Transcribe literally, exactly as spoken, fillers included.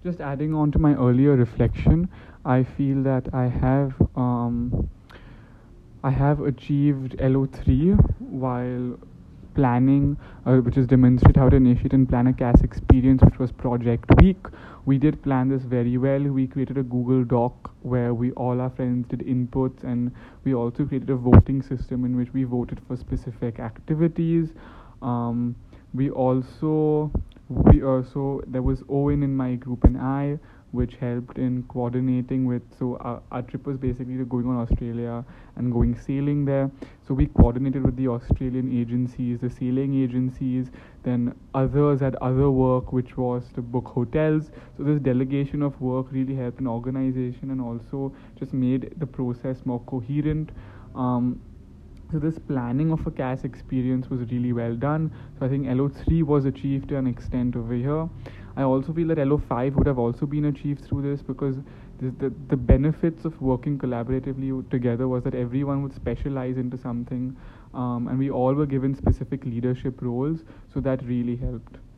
Just adding on to my earlier reflection, I feel that I have um, I have achieved L O three while planning, uh, which is demonstrate how to initiate and plan a C A S experience, which was Project Week. We did plan this very well. We created a Google Doc where we all our friends did inputs, and we also created a voting system in which we voted for specific activities. Um, we also we also there was Owen in my group and I, which helped in coordinating with. So our, our trip was basically going on Australia and going sailing there. So we coordinated with the Australian agencies, the sailing agencies, then others had other work, which was to book hotels. So this delegation of work really helped in organization and also just made the process more coherent. Um, so this planning of a C A S experience was really well done. So I think L O three was achieved to an extent over here. I also feel that L O five would have also been achieved through this, because the, the, the benefits of working collaboratively together was that everyone would specialize into something, um, and we all were given specific leadership roles, so that really helped.